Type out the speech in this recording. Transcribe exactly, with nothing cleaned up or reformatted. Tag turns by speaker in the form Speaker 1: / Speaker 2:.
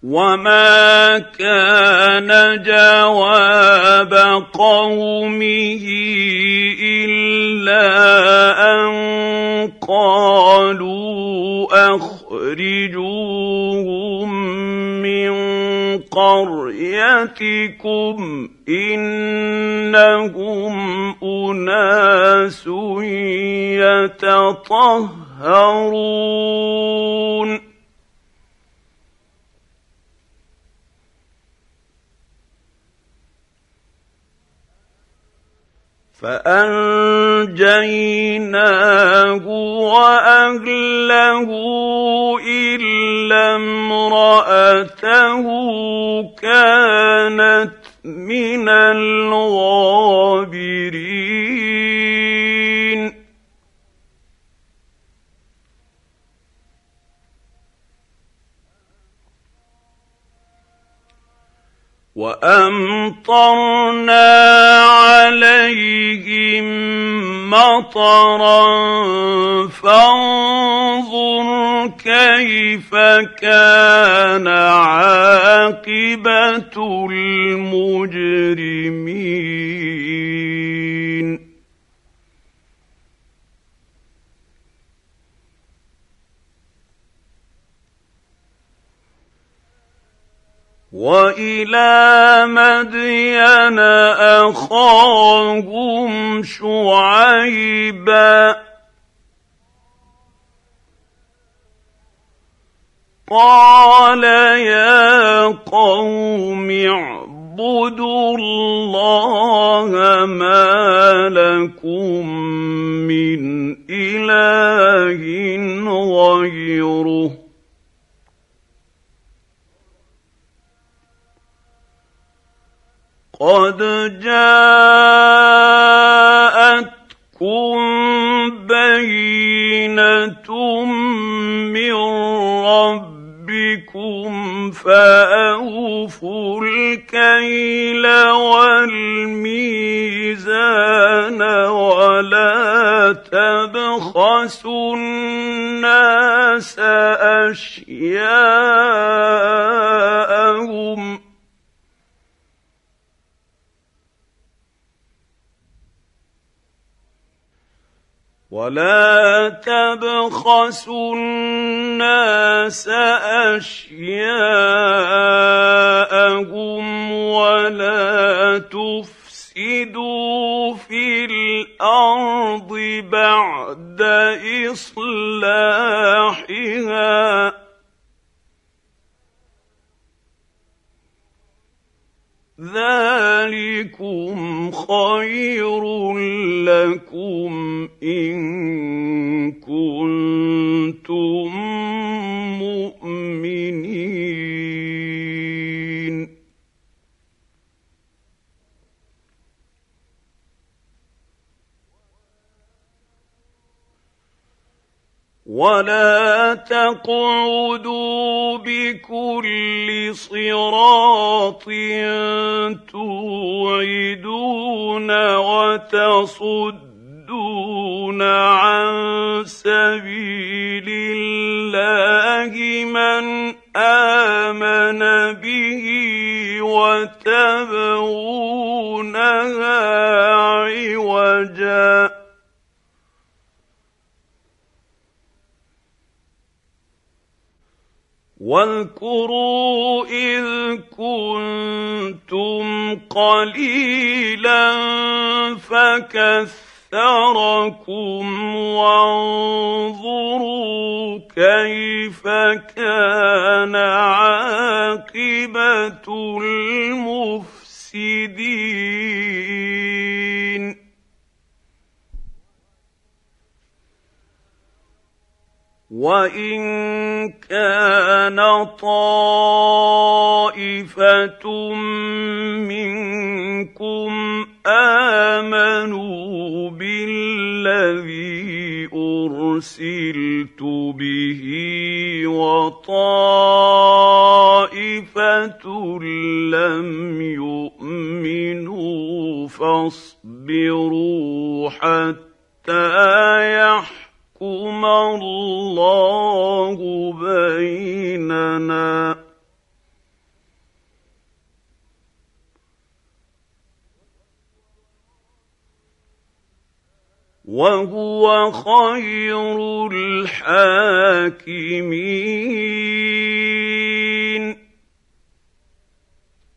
Speaker 1: وما كان جواب قومه إلا أن قالوا أخرجوهم من قريتكم إنهم أناس يتطهرون فأنجيناه وأهله إلا امرأته كانت من الغابرين وأمطرنا عليهم مطرا فانظر كيف كان عاقبة المجرمين وإلى مدين أخاهم شعيبا قال يا قوم اعبدوا الله ما لكم من إله غيره قد جاءتكم بينة من ربكم فأوفوا الكيل والميزان ولا تبخسوا الناس أشياءهم ولا تبخسوا الناس أشياءهم ولا تفسدوا في الأرض بعد إصلاحها ذلكم خير لكم إن كنتم مؤمنين ولا تقعدوا بكل صراط توعدون وتصدون عن سبيل الله من آمن به وتبغونها عوجا واذكروا إذ كنتم قليلا فكثركم وانظروا كيف كان عاقبة المفسدين وإن كان طائفة منكم آمنوا بالذي أرسلت به وطائفة لم يؤمنوا فاصبروا حتى يحكموا الله بيننا وهو خير الحاكمين.